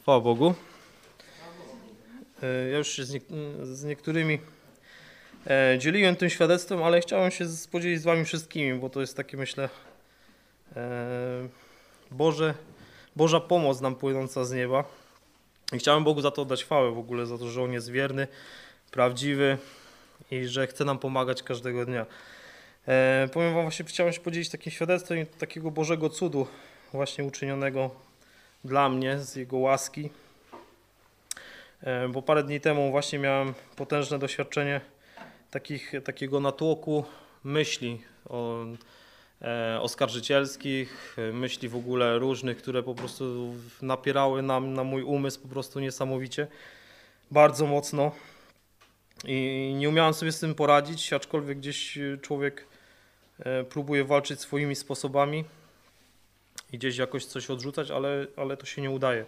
Chwała Bogu. Ja już się z niektórymi dzieliłem tym świadectwem, ale chciałem się podzielić z wami wszystkimi, bo to jest takie, myślę, Boża pomoc nam płynąca z nieba. I chciałem Bogu za to oddać chwałę w ogóle, za to, że On jest wierny, prawdziwy i że chce nam pomagać każdego dnia. Powiem wam, właśnie chciałem się podzielić takim świadectwem takiego Bożego cudu właśnie uczynionego dla mnie z Jego łaski. Bo parę dni temu właśnie miałem potężne doświadczenie takiego natłoku myśli oskarżycielskich, myśli w ogóle różnych, które po prostu napierały na mój umysł po prostu niesamowicie, bardzo mocno i nie umiałem sobie z tym poradzić, aczkolwiek gdzieś człowiek próbuje walczyć swoimi sposobami i gdzieś jakoś coś odrzucać, ale to się nie udaje.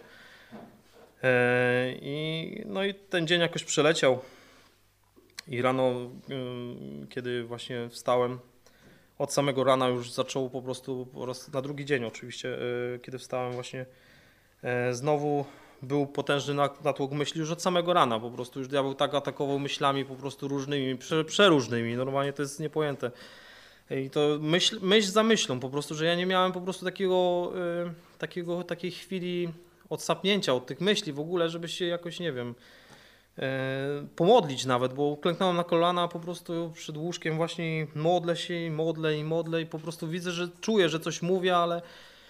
No i ten dzień jakoś przeleciał i rano, kiedy właśnie wstałem, od samego rana już zaczął po prostu, na drugi dzień oczywiście, kiedy wstałem właśnie, znowu był potężny natłok myśli już od samego rana, po prostu już diabeł tak atakował myślami po prostu różnymi, przeróżnymi, normalnie to jest niepojęte. I to myśl za myślą po prostu, że ja nie miałem po prostu takiej chwili odsapnięcia od tych myśli w ogóle, żeby się jakoś, nie wiem, pomodlić nawet, bo klęknąłem na kolana po prostu przed łóżkiem właśnie modlę się i modlę i po prostu widzę, że czuję, że coś mówię, ale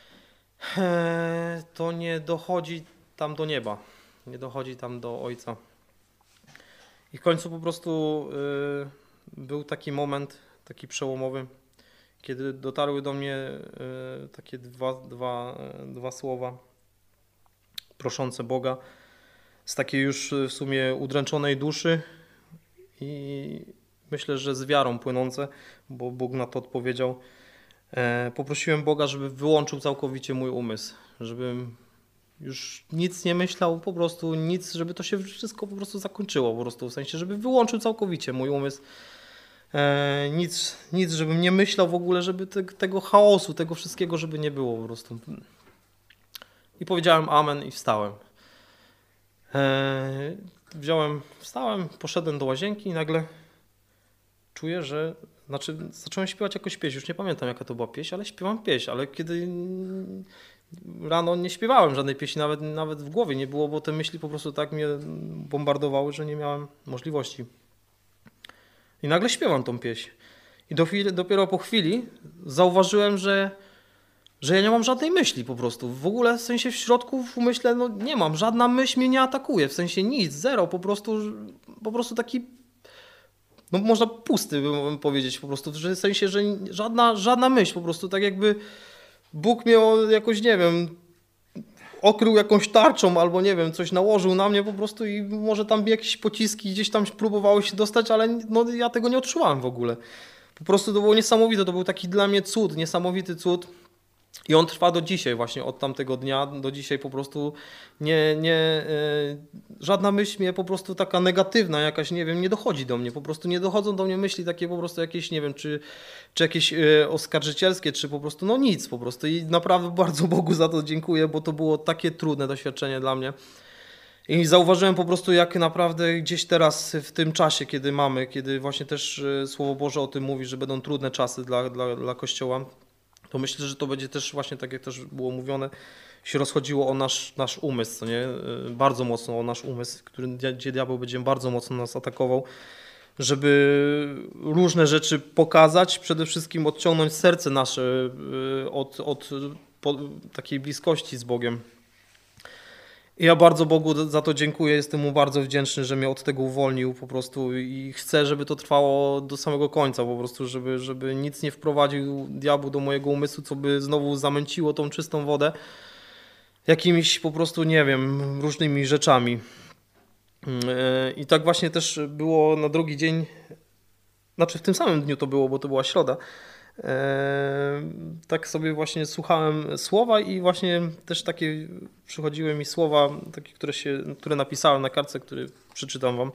to nie dochodzi tam do nieba, nie dochodzi tam do Ojca. I w końcu po prostu był taki moment, taki przełomowy, kiedy dotarły do mnie takie dwa słowa proszące Boga z takiej już w sumie udręczonej duszy i myślę, że z wiarą płynące, bo Bóg na to odpowiedział. Poprosiłem Boga, żeby wyłączył całkowicie mój umysł, żebym już nic nie myślał, po prostu nic, żeby to się wszystko po prostu zakończyło, po prostu w sensie, żeby wyłączył całkowicie mój umysł. Nic, żebym nie myślał w ogóle, żeby tego chaosu, tego wszystkiego, żeby nie było po prostu. I powiedziałem amen i wstałem. Wstałem, poszedłem do łazienki i nagle czuję, że, zacząłem śpiewać jakąś pieśń, już nie pamiętam jaka to była pieśń, ale śpiewam pieśń, ale kiedy rano nie śpiewałem żadnej pieśni, nawet w głowie nie było, bo te myśli po prostu tak mnie bombardowały, że nie miałem możliwości. I nagle śpiewam tą pieśń. I dopiero po chwili zauważyłem, że ja nie mam żadnej myśli po prostu. W ogóle w sensie w środku w umyśle nie mam. Żadna myśl mnie nie atakuje. W sensie nic, zero. Po prostu taki, można pusty bym powiedzieć po prostu. W sensie, że żadna myśl po prostu. Tak jakby Bóg mnie jakoś, nie wiem, okrył jakąś tarczą albo nie wiem, coś nałożył na mnie po prostu i może tam jakieś pociski gdzieś tam próbowały się dostać, ale ja tego nie odczuwałem w ogóle. Po prostu to było niesamowite. To był taki dla mnie cud, niesamowity cud. I on trwa do dzisiaj właśnie, od tamtego dnia do dzisiaj po prostu żadna myśl mnie po prostu taka negatywna jakaś, nie wiem, nie dochodzi do mnie, po prostu nie dochodzą do mnie myśli takie po prostu jakieś, nie wiem, czy jakieś oskarżycielskie, czy po prostu, nic po prostu i naprawdę bardzo Bogu za to dziękuję, bo to było takie trudne doświadczenie dla mnie. I zauważyłem po prostu, jak naprawdę gdzieś teraz w tym czasie, kiedy właśnie też Słowo Boże o tym mówi, że będą trudne czasy dla Kościoła, to myślę, że to będzie też właśnie, tak jak też było mówione, się rozchodziło o nasz umysł, co nie? Bardzo mocno o nasz umysł, gdzie diabeł będzie bardzo mocno nas atakował, żeby różne rzeczy pokazać, przede wszystkim odciągnąć serce nasze od takiej bliskości z Bogiem. I ja bardzo Bogu za to dziękuję, jestem Mu bardzo wdzięczny, że mnie od tego uwolnił po prostu i chcę, żeby to trwało do samego końca po prostu, żeby nic nie wprowadził diabeł do mojego umysłu, co by znowu zamęciło tą czystą wodę jakimiś po prostu, nie wiem, różnymi rzeczami. I tak właśnie też było na drugi dzień, w tym samym dniu to było, bo to była środa. Tak sobie właśnie słuchałem słowa i właśnie też takie przychodziły mi słowa, takie, które napisałem na kartce, które przeczytam wam.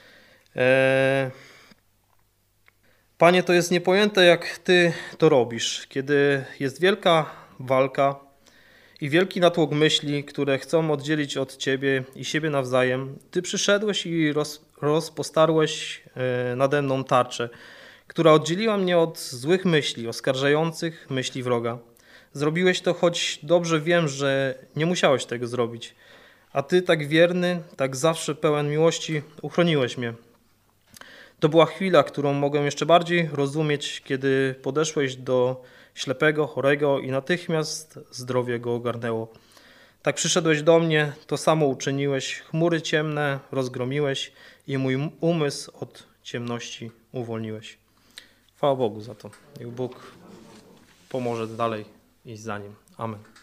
Panie, to jest niepojęte, jak Ty to robisz, kiedy jest wielka walka i wielki natłok myśli, które chcą oddzielić od Ciebie i siebie nawzajem. Ty przyszedłeś i rozpostarłeś nade mną tarczę, która oddzieliła mnie od złych myśli, oskarżających myśli wroga. Zrobiłeś to, choć dobrze wiem, że nie musiałeś tego zrobić. A Ty, tak wierny, tak zawsze pełen miłości, uchroniłeś mnie. To była chwila, którą mogłem jeszcze bardziej rozumieć, kiedy podeszłeś do ślepego, chorego i natychmiast zdrowie go ogarnęło. Tak przyszedłeś do mnie, to samo uczyniłeś, chmury ciemne rozgromiłeś i mój umysł od ciemności uwolniłeś. Chwała Bogu za to. Niech Bóg pomoże dalej iść za Nim. Amen.